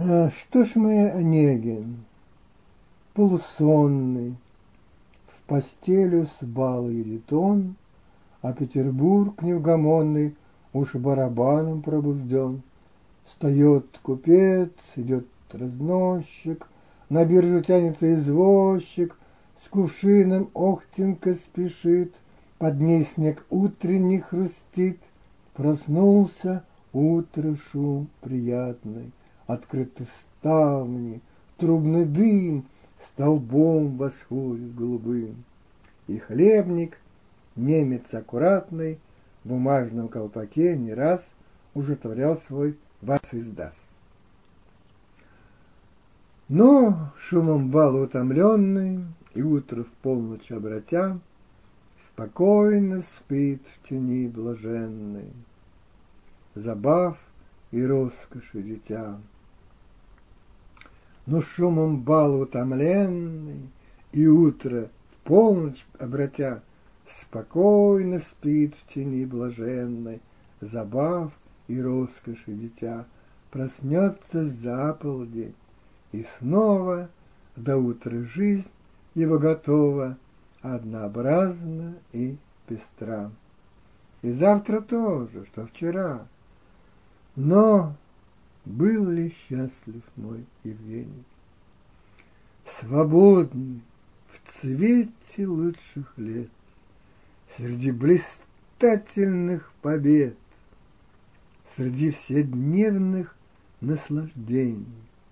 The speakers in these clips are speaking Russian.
Что ж мы, Онегин, полусонный, в постелю с бала едет он, а Петербург неугомонный уж барабаном пробужден. Встает купец, идет разносчик, на биржу тянется извозчик, с кувшином охтенко спешит, под ней снег утренний хрустит. Проснулся, утро шум приятный, открыты ставни, трубный дым столбом восходит голубым. И хлебник, немец аккуратный, в бумажном колпаке не раз уже творял свой вас издаст. Но шумом бала утомленный и утро в полночь обратя, спокойно спит в тени блаженной, забав и роскоши дитя. Но шумом бала утомленный и утро в полночь обратя, спокойно спит в тени блаженной, забав и роскоши дитя. Проснется за полдень, и снова до утра жизнь его готова, однообразна и пестра. И завтра тоже, что вчера. Но был ли счастлив мой Евгений? Свободный, в цвете лучших лет, среди блистательных побед, среди вседневных наслаждений.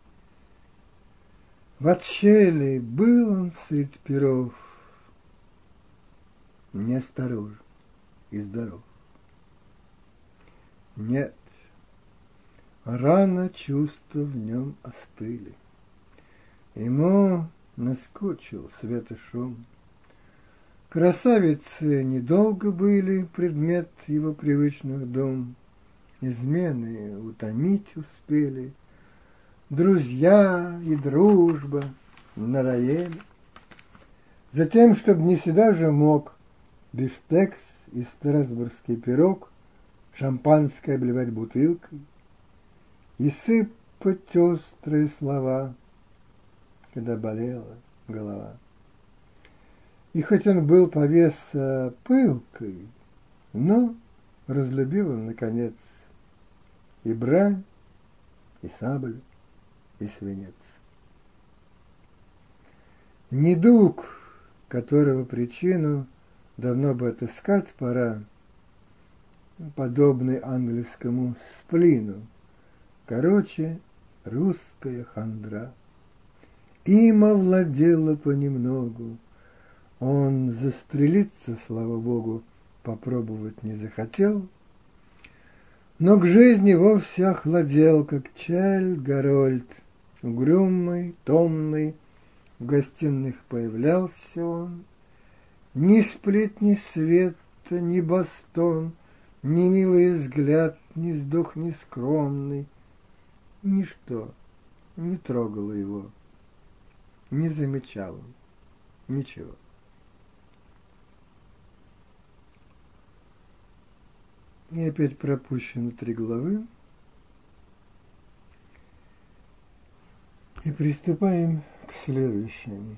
В отшеле был он средь перов, неосторожен и здоров. Нет, рано чувства в нем остыли, ему наскучил свет и шум. Красавицы недолго были предмет его привычных дум, измены утомить успели, друзья и дружба надоели. Затем, чтоб не всегда же мог бифштекс и страсбургский пирог шампанское обливать бутылкой и сыпать острые слова, когда болела голова. И хоть он был повеса пылкой, но разлюбил он, наконец, и брань, и саблю, и свинец. Недуг, которого причину давно бы отыскать пора, подобный английскому сплину, короче, русская хандра. Им овладела понемногу, он застрелиться, слава богу, попробовать не захотел, но к жизни вовсе охладел, как Чайльд Гарольд, угрюмый, томный, в гостиных появлялся он. Ни сплетни света, ни бастон, ни милый взгляд, ни вздох нескромный, ничто не трогало его, не замечал он ничего. И опять пропущено 3 главы. И приступаем к следующему.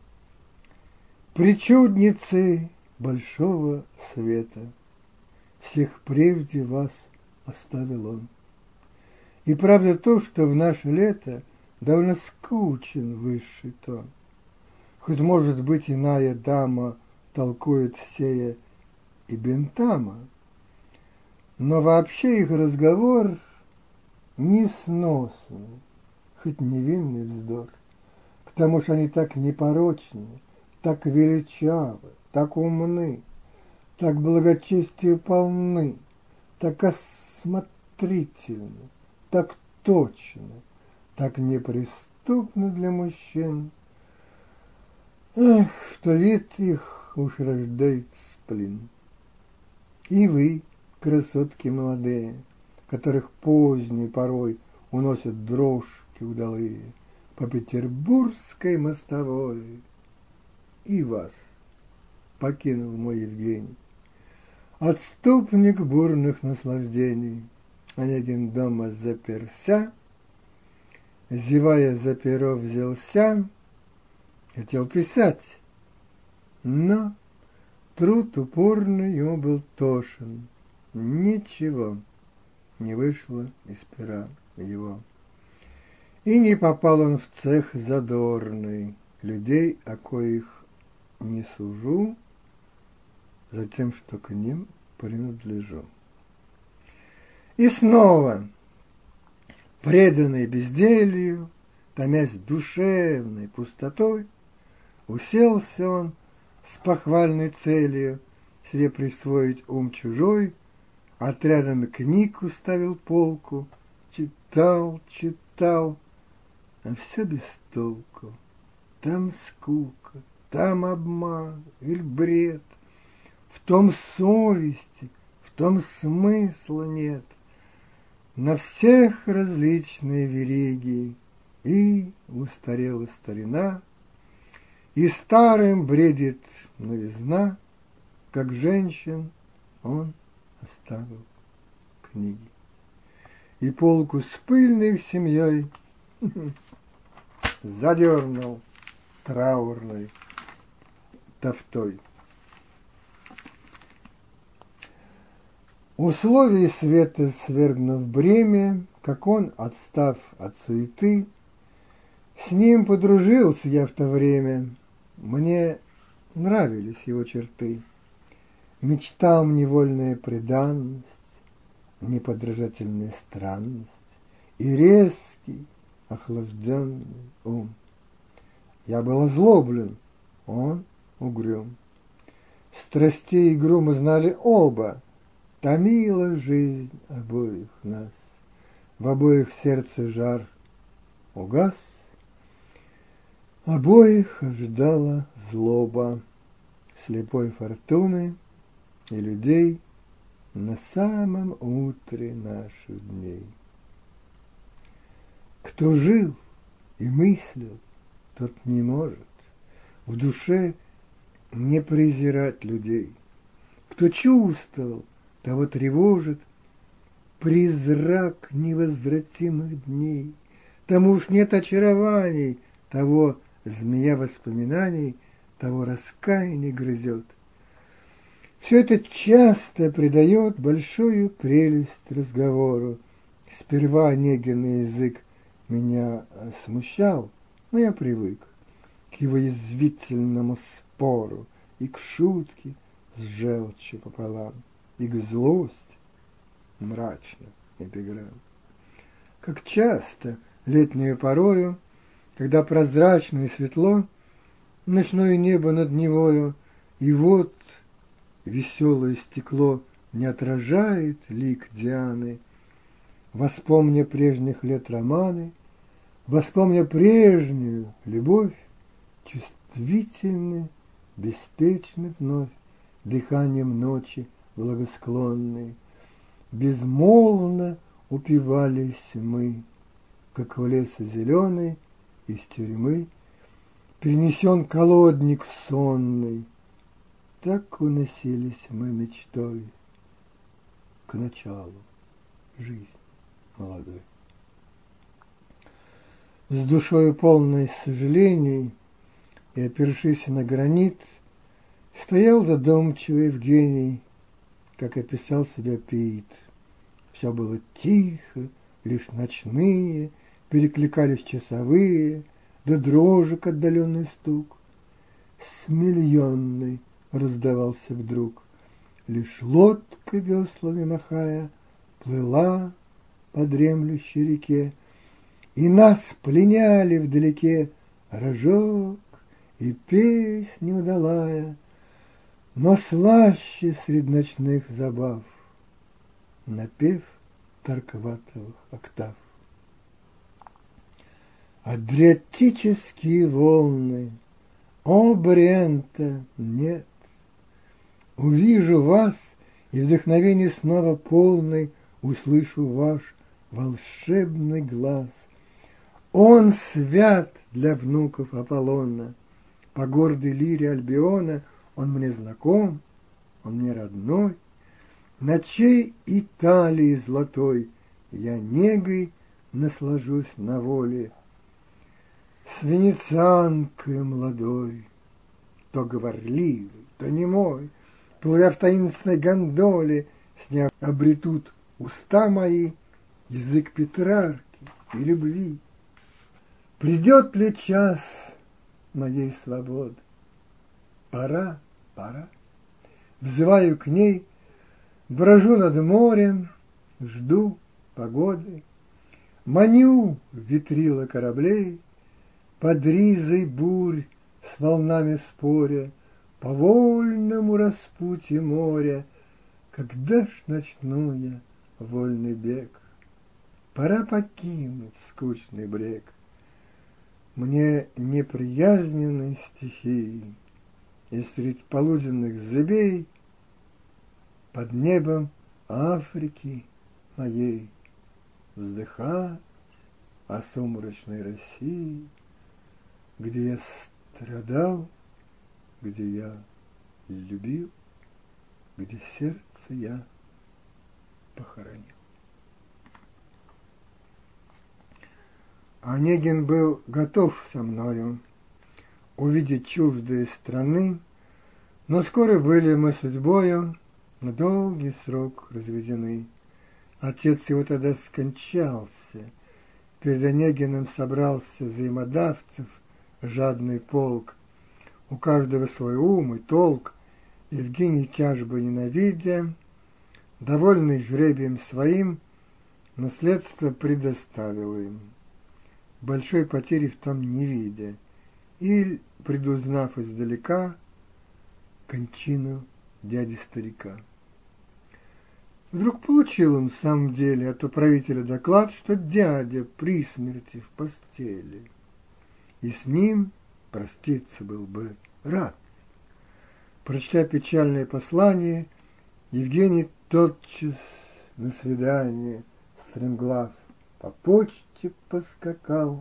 Причудницы большого света, всех прежде вас оставил он. И правда то, что в наше лето довольно скучен высший тон. Хоть, может быть, иная дама толкует сея и бентама, но вообще их разговор несносный, хоть невинный вздор. К тому же они так непорочны, так величавы, так умны, так благочестию полны, так осмотрительны, так точны, так неприступны для мужчин. Эх, что вид их уж рождает сплин. И вы, красотки молодые, которых поздней порой уносят дрожки удалые по петербургской мостовой, и вас покинул мой Евгений. Отступник бурных наслаждений, Онегин дома заперся, зевая за перо, взялся, хотел писать, но труд упорный ему был тошен. Ничего не вышло из пера его. И не попал он в цех задорный, людей, о коих не сужу, за тем, что к ним принадлежу. И снова, преданный безделью, томясь душевной пустотой, уселся он с похвальной целью себе присвоить ум чужой, отрядом книг уставил полку, читал, а все без толку. Там скука, там обман или бред, в том совести, в том смысла нет. На всех различные вериги, и устарела старина, и старым бредит новизна, как женщин он оставил книги. И полку с пыльной семьей задернул траурной тафтой. Условий света свергнув бремя, как он, отстав от суеты, с ним подружился я в то время, мне нравились его черты. Мечтам невольная преданность, неподражательная странность и резкий, охлажденный ум. Я был озлоблен, он угрюм. Страстей игру мы знали оба, томила жизнь обоих нас. В обоих сердце жар угас, обоих ожидала злоба слепой фортуны и людей на самом утре наших дней. Кто жил и мыслил, тот не может в душе не презирать людей. Кто чувствовал, того тревожит призрак невозвратимых дней. Тому уж нет очарований, того змея воспоминаний, того раскаяние грызет. Все это часто придает большую прелесть разговору. Сперва Онегин язык меня смущал, но я привык к его язвительному спору и к шутке с желчью пополам, и к злости мрачным эпиграмм. Как часто летнюю порою, когда прозрачно и светло ночное небо над Невою, и вот веселое стекло не отражает лик Дианы, воспомня прежних лет романы, воспомня прежнюю любовь, чувствительны, беспечны вновь дыханием ночи благосклонной. Безмолвно упивались мы, как в лес зеленый из тюрьмы перенесен колодник сонный. Так уносились мы мечтой к началу жизни молодой. С душою полной сожалений и опершись на гранит, стоял задумчивый Евгений, как описал себя Пит. Все было тихо, лишь ночные перекликались часовые, да дрожек отдаленный стук. Смильонный раздавался вдруг, лишь лодка веслами махая плыла по дремлющей реке, и нас пленяли вдалеке рожок и песня удалая, но слаще средь ночных забав напев тарковатых октав. Адриатические волны, о, Бриента нет, увижу вас, и вдохновение снова полный услышу ваш волшебный глаз. Он свят для внуков Аполлона, по гордой лире Альбиона он мне знаком, он мне родной. Ночей Италии золотой я негой наслажусь на воле С венецианкой молодой, то говорливый, то немой, плывя в таинственной гондоле, с ней обретут уста мои язык Петрарки и любви. Придет ли час моей свободы? Пора, пора. Взываю к ней, брожу над морем, жду погоды. Маню ветрила кораблей, под ризой бурь с волнами споря, по вольному распутью моря, когда ж начну я вольный бег? Пора покинуть скучный брег. Мне неприязненной стихии, и средь полуденных зыбей под небом Африки моей вздыхать о сумрачной России, где я страдал, где я любил, где сердце я похоронил. Онегин был готов со мною увидеть чуждые страны, но скоро были мы судьбою на долгий срок разведены. Отец его тогда скончался, перед Онегиным собрался взаимодавцев жадный полк, у каждого свой ум и толк. Евгений, тяжбы ненавидя, довольный жребием своим, наследство предоставил им, большой потери в том не видя, и, предузнав издалека кончину дяди-старика. Вдруг получил он в самом деле от управителя доклад, что дядя при смерти в постели, и с ним проститься был бы рад. Прочтя печальное послание, Евгений тотчас на свидание, стремглав, по почте поскакал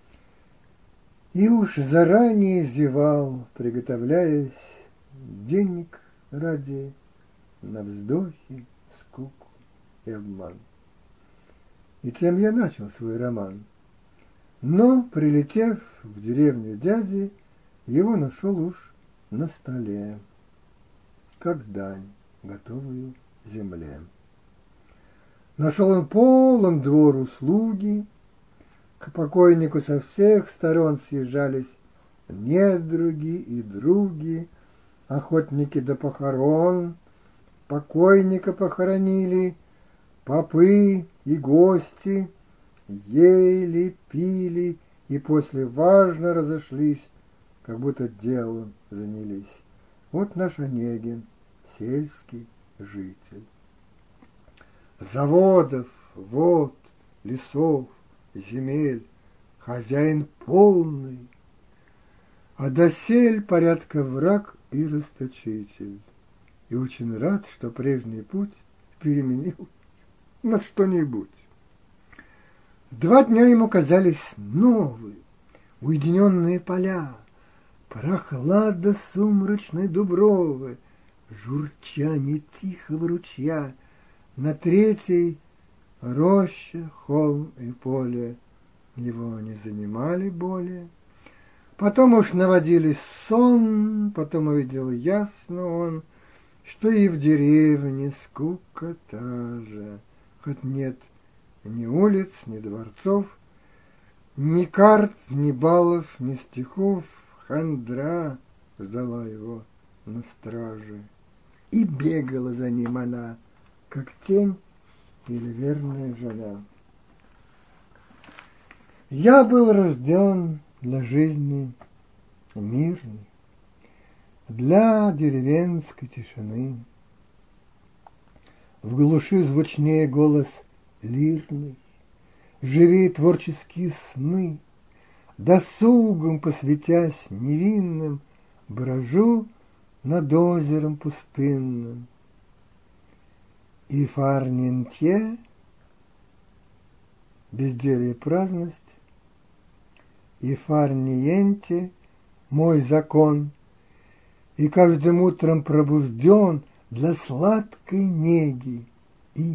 и уж заранее зевал, приготовляясь денег ради на вздохи, скуку и обман. И тем я начал свой роман. Но, прилетев в деревню дяди, его нашел уж на столе, как дань, готовую земле. Нашел он полон двор услуги, к покойнику со всех сторон съезжались недруги и други, охотники до похорон, покойника похоронили, попы и гости ели, пили и после важно разошлись, как будто делом занялись. Вот наш Онегин, сельский житель. Заводов, вод, лесов, земель, хозяин полный, а досель порядка враг и расточитель. И очень рад, что прежний путь переменил на что-нибудь. 2 дня ему казались новые, уединенные поля, прохлада сумрачной дубровы, журчание тихого ручья, на 3-й роща, холм и поле его не занимали более. Потом уж наводили сон, потом увидел ясно он, что и в деревне скука та же, хоть нет ни улиц, ни дворцов, ни карт, ни баллов, ни стихов, хандра ждала его на страже. И бегала за ним она, как тень или верная жена. Я был рожден для жизни мирной, для деревенской тишины. В глуши звучнее голос лирный, живее творческие сны, досугом посвятясь невинным, брожу над озером пустынным. И фарнинтье, безделье, праздность, и фарниенте, мой закон, и каждым утром пробужден для сладкой неги и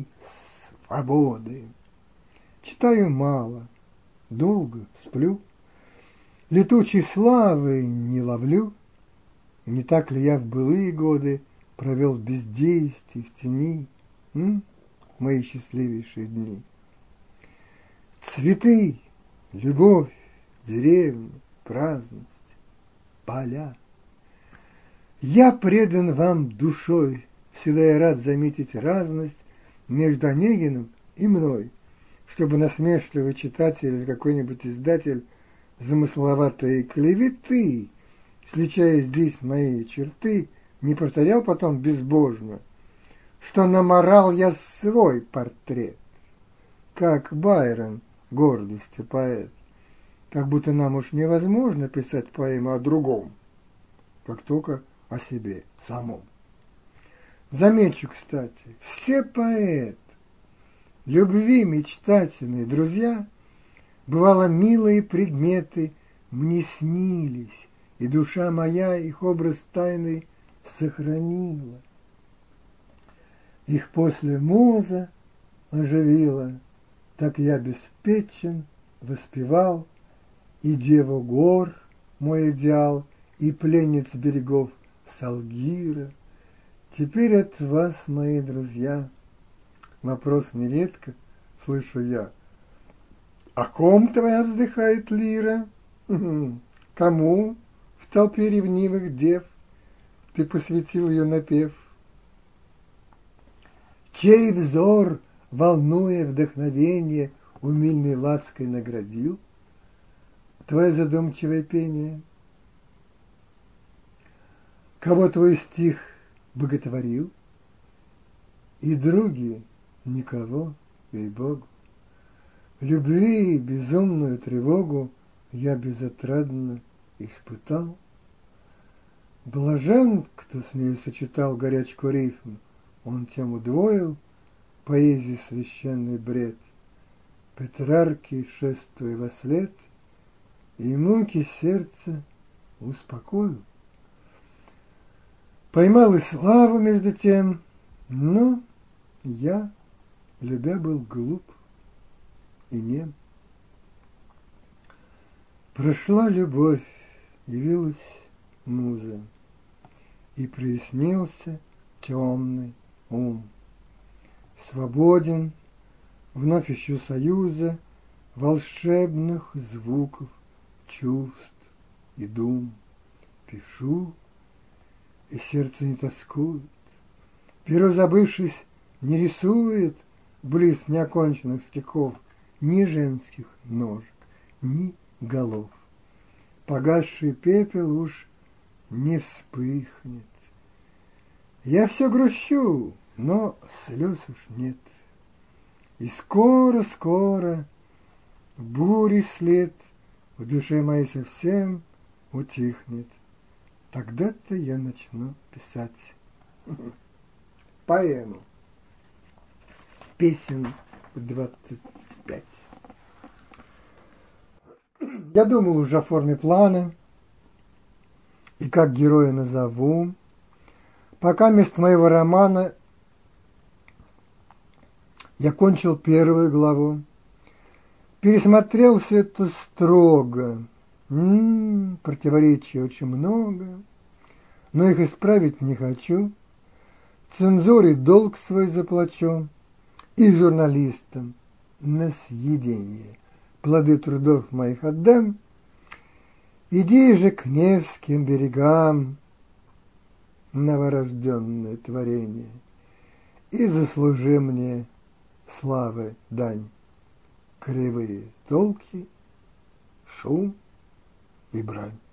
свободы. Читаю мало, долго сплю, Летучей славы не ловлю, не так ли я в былые годы провел в бездействии, в тени, мои счастливейшие дни? Цветы, любовь, деревни, праздность, поля. Я предан вам душой, всегда я рад заметить разность между Онегиным и мной, чтобы насмешливый читатель или какой-нибудь издатель замысловатой клеветы, сличая здесь мои черты, не повторял потом безбожно, что наморал я свой портрет, как Байрон, гордости поэт, как будто нам уж невозможно писать поэму о другом, как только о себе самом. Замечу, кстати, все поэты, любви мечтательные друзья, бывало, милые предметы мне снились, и душа моя их образ тайный сохранила. Их после муза оживила, так я беспечен воспевал и деву гор, мой идеал, и пленниц берегов Салгира. Теперь от вас, мои друзья, вопрос нередко слышу я. О ком твоя вздыхает лира? Кому в толпе ревнивых дев ты посвятил ее напев? Чей взор, волнуя вдохновение, умильной лаской наградил твое задумчивое пение? Кого твой стих боготворил? И други никого, ей-богу. Любви безумную тревогу я безотрадно испытал. Блажен, кто с нею сочетал горячку рифм, он тем удвоил поэзии священный бред. Петрарке, шествуя вослед, и муки сердца успокоил. Поймал и славу между тем, но я, любя, был глуп и нем. Прошла любовь, явилась муза, и прояснился темный ум. Свободен, вновь ищу союза, волшебных звуков, чувств и дум. Пишу, и сердце не тоскует, перо, забывшись, не рисует близ неоконченных стихов ни женских ножек, ни голов. Погасший пепел уж не вспыхнет. Я все грущу, но слез уж нет. И скоро-скоро бури след в душе моей совсем утихнет. Тогда-то я начну писать поэму. Песен 25. Я думал уже о форме плана и как героя назову. Пока вместо моего романа я кончил первую главу. Пересмотрел все это строго. Противоречий очень много, но их исправить не хочу. Цензуре долг свой заплачу, и журналистам на съедение плоды трудов моих отдам. Иди же к Невским берегам, новорожденное творение, и заслужи мне славы дань. Кривые толки, шум и брань.